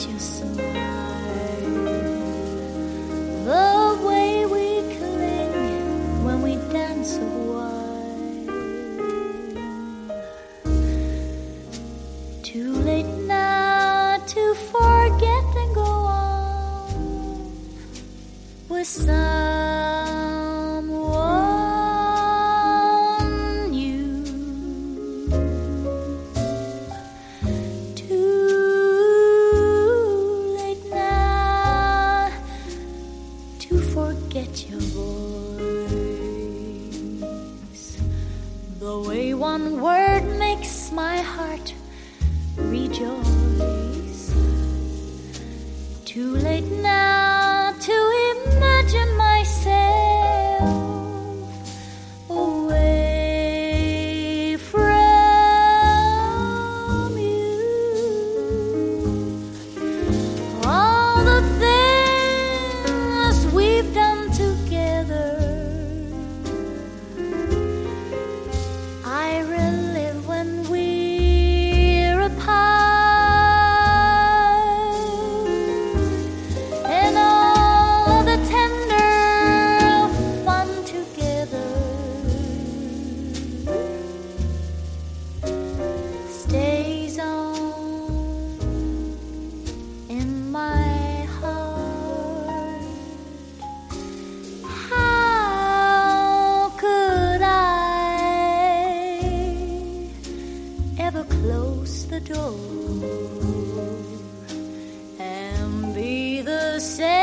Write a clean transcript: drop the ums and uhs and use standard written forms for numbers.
you smile, the way we cling when we dance a while. Too late now to forget and go on with someone new. Too late now to forget your voice, the way one word makes my heart rejoice. Too late now to imagine myself away from you. All the things we've done together, I relive when we're apart. And all the tender fun together stays on in my heart. How could I ever close the door and be the same